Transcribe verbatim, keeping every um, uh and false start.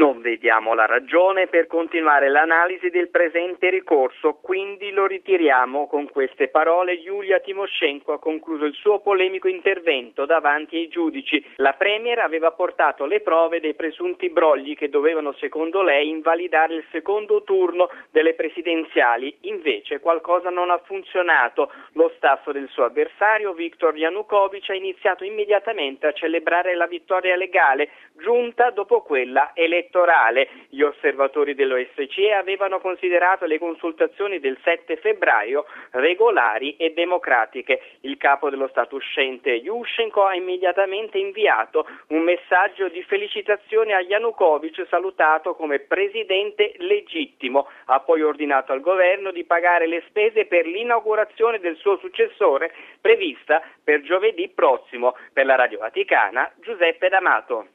Non vediamo la ragione per continuare l'analisi del presente ricorso, quindi lo ritiriamo. Con queste parole Yulia Tymoshenko ha concluso il suo polemico intervento davanti ai giudici. La Premier aveva portato le prove dei presunti brogli che dovevano, secondo lei, invalidare il secondo turno delle presidenziali. Invece qualcosa non ha funzionato. Lo staff del suo avversario, Viktor Yanukovych, ha iniziato immediatamente a celebrare la vittoria legale, giunta dopo quella elettorale. Gli osservatori dell'O S C E avevano considerato le consultazioni del sette febbraio regolari e democratiche. Il capo dello Stato uscente Yushchenko ha immediatamente inviato un messaggio di felicitazione a Yanukovych, salutato come presidente legittimo. Ha poi ordinato al governo di pagare le spese per l'inaugurazione del suo successore, prevista per giovedì prossimo. Per la Radio Vaticana, Giuseppe D'Amato.